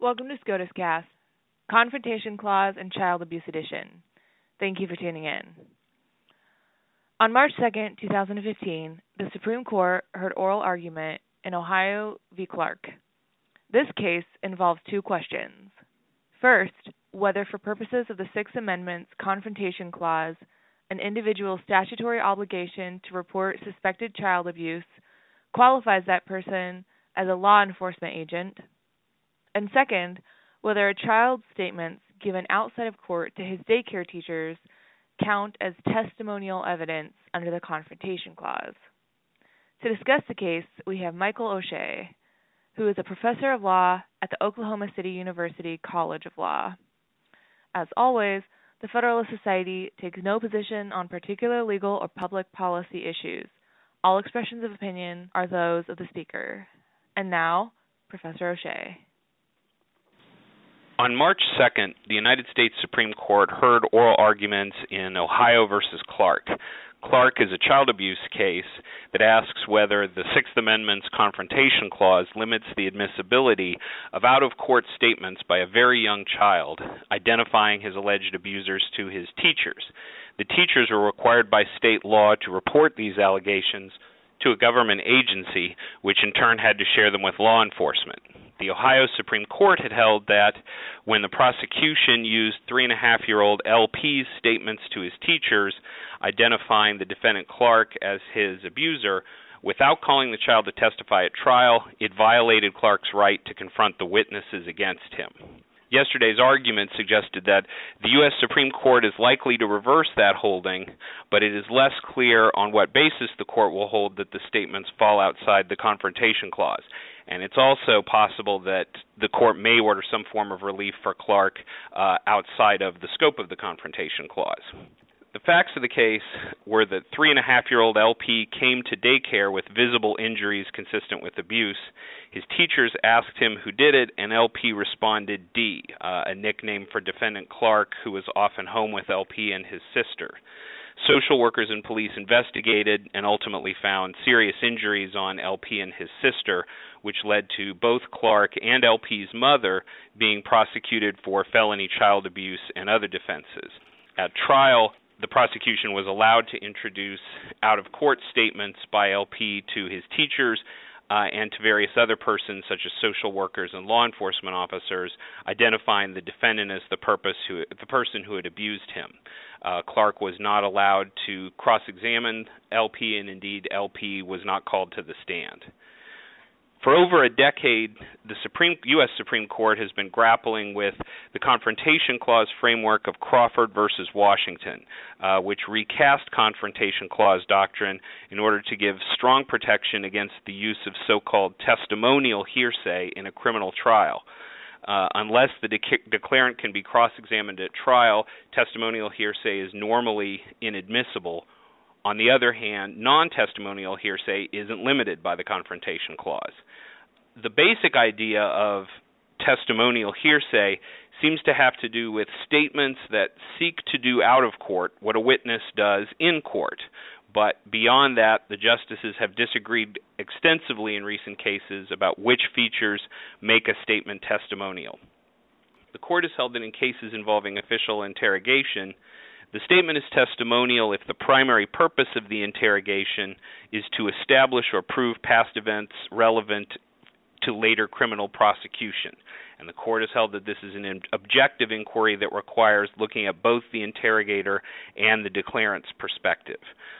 Welcome to SCOTUS Cast, Confrontation Clause and Child Abuse Edition. Thank you for tuning in. On March 2nd, 2015, the Supreme Court heard oral argument in Ohio v. Clark. This case involves two questions. First, whether for purposes of the Sixth Amendment's Confrontation Clause, an individual's statutory obligation to report suspected child abuse qualifies that person as a law enforcement agent. And second, whether a child's statements given outside of court to his daycare teachers count as testimonial evidence under the Confrontation Clause. To discuss the case, we have Michael O'Shea, who is a professor of law at the Oklahoma City University College of Law. As always, the Federalist Society takes no position on particular legal or public policy issues. All expressions of opinion are those of the speaker. And now, Professor O'Shea. On March 2nd, the United States Supreme Court heard oral arguments in Ohio v. Clark. Clark is a child abuse case that asks whether the Sixth Amendment's Confrontation Clause limits the admissibility of out-of-court statements by a very young child, identifying his alleged abusers to his teachers. The teachers were required by state law to report these allegations to a government agency, which in turn had to share them with law enforcement. The Ohio Supreme Court had held that when the prosecution used 3.5-year-old LP's statements to his teachers, identifying the defendant Clark as his abuser, without calling the child to testify at trial, it violated Clark's right to confront the witnesses against him. Yesterday's argument suggested that the U.S. Supreme Court is likely to reverse that holding, but it is less clear on what basis the court will hold that the statements fall outside the Confrontation Clause. And it's also possible that the court may order some form of relief for Clark outside of the scope of the Confrontation Clause. The facts of the case were that 3.5-year-old LP came to daycare with visible injuries consistent with abuse. His teachers asked him who did it, and LP responded D, a nickname for defendant Clark, who was often home with LP and his sister. Social workers and police investigated and ultimately found serious injuries on LP and his sister, which led to both Clark and LP's mother being prosecuted for felony child abuse and other defenses. At trial, the prosecution was allowed to introduce out-of-court statements by LP to his teachers and to various other persons, such as social workers and law enforcement officers, identifying the defendant as the person who had abused him. Clark was not allowed to cross-examine LP, and indeed LP was not called to the stand. For over a decade, the U.S. Supreme Court has been grappling with the Confrontation Clause framework of Crawford v. Washington, which recast Confrontation Clause doctrine in order to give strong protection against the use of so-called testimonial hearsay in a criminal trial. Unless the declarant can be cross-examined at trial, testimonial hearsay is normally inadmissible. On the other hand, non-testimonial hearsay isn't limited by the Confrontation Clause. The basic idea of testimonial hearsay seems to have to do with statements that seek to do out of court what a witness does in court. But beyond that, the justices have disagreed extensively in recent cases about which features make a statement testimonial. The court has held that in cases involving official interrogation, the statement is testimonial if the primary purpose of the interrogation is to establish or prove past events relevant to later criminal prosecution. And the court has held that this is an objective inquiry that requires looking at both the interrogator and the declarant's perspective.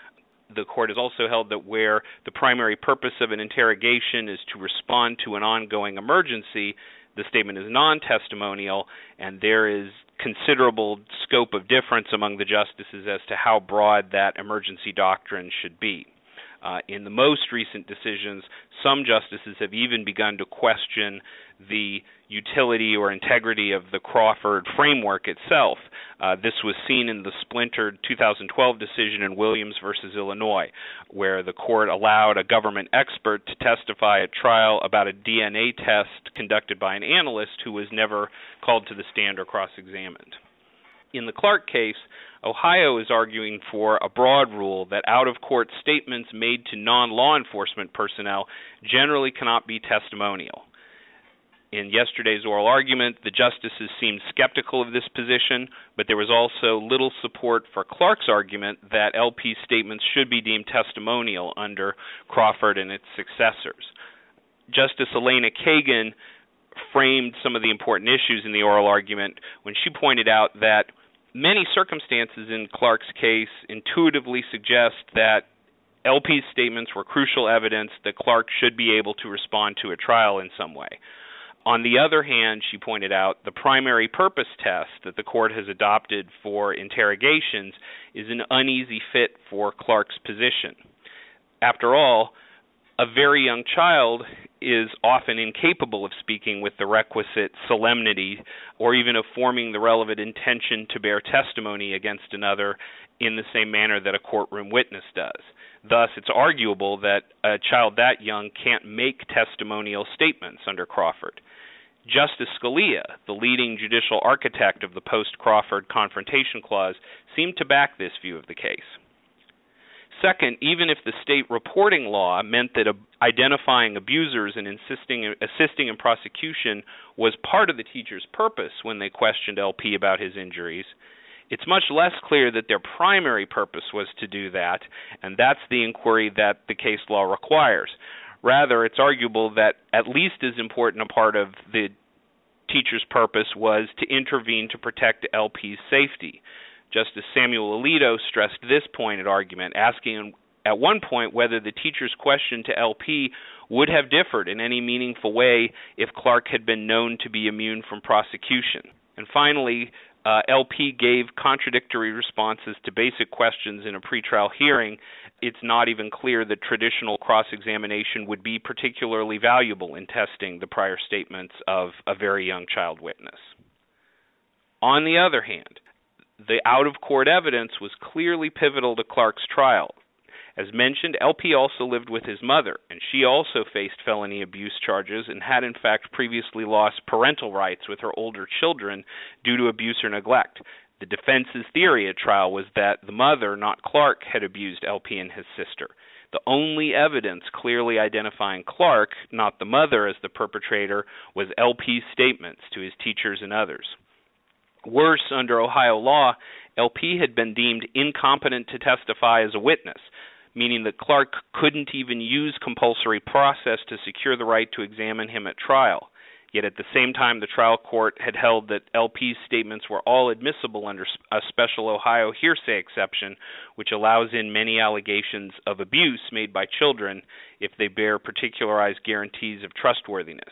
The court has also held that where the primary purpose of an interrogation is to respond to an ongoing emergency, the statement is non-testimonial, and there is considerable scope of difference among the justices as to how broad that emergency doctrine should be. In the most recent decisions, some justices have even begun to question the utility or integrity of the Crawford framework itself. This was seen in the splintered 2012 decision in Williams v. Illinois, where the court allowed a government expert to testify at trial about a DNA test conducted by an analyst who was never called to the stand or cross-examined. In the Clark case, Ohio is arguing for a broad rule that out-of-court statements made to non-law enforcement personnel generally cannot be testimonial. In yesterday's oral argument, the justices seemed skeptical of this position, but there was also little support for Clark's argument that LP's statements should be deemed testimonial under Crawford and its successors. Justice Elena Kagan framed some of the important issues in the oral argument when she pointed out that many circumstances in Clark's case intuitively suggest that LP's statements were crucial evidence that Clark should be able to respond to a trial in some way. On the other hand, she pointed out, the primary purpose test that the court has adopted for interrogations is an uneasy fit for Clark's position. After all, a very young child is often incapable of speaking with the requisite solemnity or even of forming the relevant intention to bear testimony against another in the same manner that a courtroom witness does. Thus, it's arguable that a child that young can't make testimonial statements under Crawford. Justice Scalia, the leading judicial architect of the post-Crawford Confrontation Clause, seemed to back this view of the case. Second, even if the state reporting law meant that identifying abusers and assisting in prosecution was part of the teacher's purpose when they questioned LP about his injuries, it's much less clear that their primary purpose was to do that, and that's the inquiry that the case law requires. Rather, it's arguable that at least as important a part of the teacher's purpose was to intervene to protect LP's safety. Justice Samuel Alito stressed this point at argument, asking at one point whether the teacher's question to LP would have differed in any meaningful way if Clark had been known to be immune from prosecution. And finally, LP gave contradictory responses to basic questions in a pretrial hearing. It's not even clear that traditional cross-examination would be particularly valuable in testing the prior statements of a very young child witness. On the other hand, the out-of-court evidence was clearly pivotal to Clark's trial. As mentioned, LP also lived with his mother, and she also faced felony abuse charges and had in fact previously lost parental rights with her older children due to abuse or neglect. The defense's theory at trial was that the mother, not Clark, had abused LP and his sister. The only evidence clearly identifying Clark, not the mother, as the perpetrator was LP's statements to his teachers and others. Worse, under Ohio law, LP had been deemed incompetent to testify as a witness, meaning that Clark couldn't even use compulsory process to secure the right to examine him at trial. Yet at the same time, the trial court had held that LP's statements were all admissible under a special Ohio hearsay exception, which allows in many allegations of abuse made by children if they bear particularized guarantees of trustworthiness.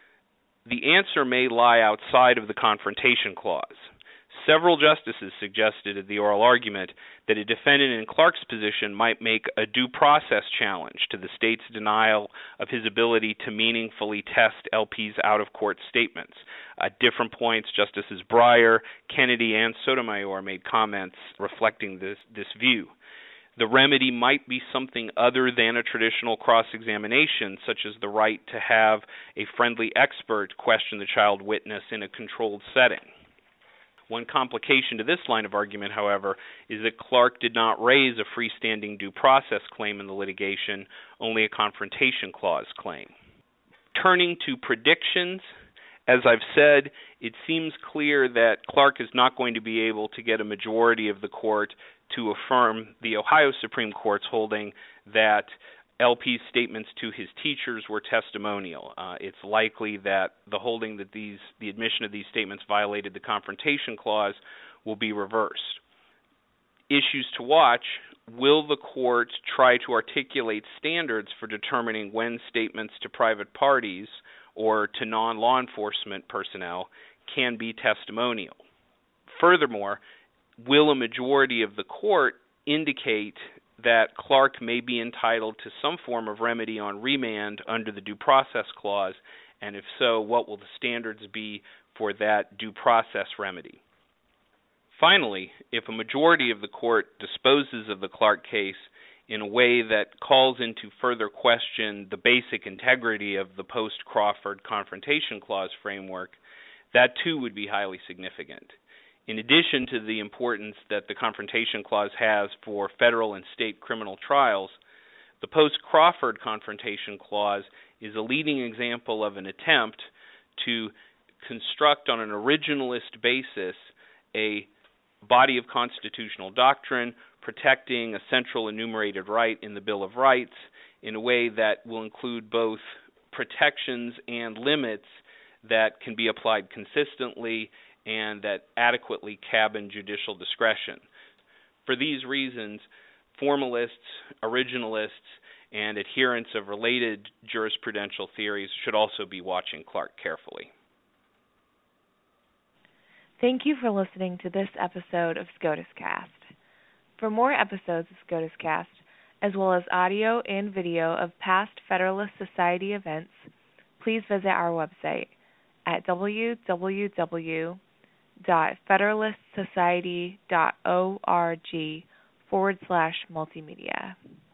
The answer may lie outside of the Confrontation Clause. Several justices suggested at the oral argument that a defendant in Clark's position might make a due process challenge to the state's denial of his ability to meaningfully test LP's out-of-court statements. At different points, Justices Breyer, Kennedy, and Sotomayor made comments reflecting this view. The remedy might be something other than a traditional cross-examination, such as the right to have a friendly expert question the child witness in a controlled setting. One complication to this line of argument, however, is that Clark did not raise a freestanding due process claim in the litigation, only a Confrontation Clause claim. Turning to predictions, as I've said, it seems clear that Clark is not going to be able to get a majority of the court to affirm the Ohio Supreme Court's holding that LP's statements to his teachers were testimonial. It's likely that the holding that the admission of these statements violated the Confrontation Clause will be reversed. Issues to watch: will the court try to articulate standards for determining when statements to private parties or to non-law enforcement personnel can be testimonial? Furthermore, will a majority of the court indicate that Clark may be entitled to some form of remedy on remand under the Due Process Clause, and if so, what will the standards be for that due process remedy? Finally, if a majority of the court disposes of the Clark case in a way that calls into further question the basic integrity of the post-Crawford Confrontation Clause framework, that too would be highly significant. In addition to the importance that the Confrontation Clause has for federal and state criminal trials, the post-Crawford Confrontation Clause is a leading example of an attempt to construct on an originalist basis a body of constitutional doctrine protecting a central enumerated right in the Bill of Rights in a way that will include both protections and limits that can be applied consistently and that adequately cabin judicial discretion. For these reasons, formalists, originalists, and adherents of related jurisprudential theories should also be watching Clark carefully. Thank you for listening to this episode of SCOTUScast. For more episodes of SCOTUScast, as well as audio and video of past Federalist Society events, please visit our website at www.federalistsociety.org/multimedia.